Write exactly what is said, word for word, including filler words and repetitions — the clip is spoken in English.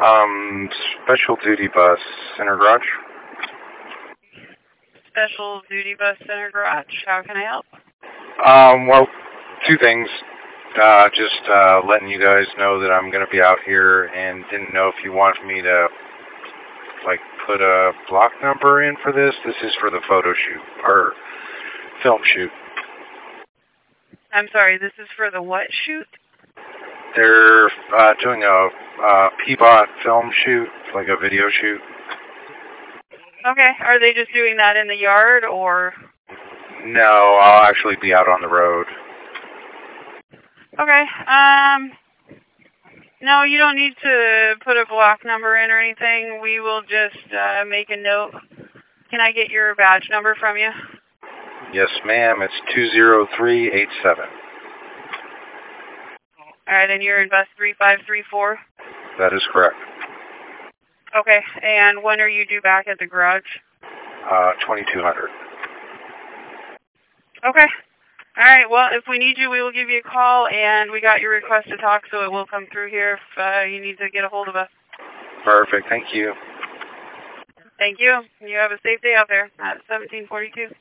Um, special duty bus, center garage. Special duty bus center garage. How can I help? Um, well, two things. Uh, just uh, letting you guys know that I'm going to be out here and didn't know if you wanted me to, like, put a block number in for this. This is for the photo shoot, or film shoot. I'm sorry, this is for the what shoot? They're uh, doing a uh, P-Bot film shoot, like a video shoot. Okay, are they just doing that in the yard, or? No, I'll actually be out on the road. Okay, um, no, you don't need to put a block number in or anything. We will just uh, make a note. Can I get your badge number from you? Yes, ma'am. It's two zero three eight seven. All right, and you're in bus three five three four? That is correct. Okay, and when are you due back at the garage? Uh, twenty-two hundred. Okay. All right, well, if we need you, we will give you a call, and we got your request to talk, so it will come through here if uh, you need to get a hold of us. Perfect. Thank you. Thank you. You have a safe day out there at seventeen forty-two.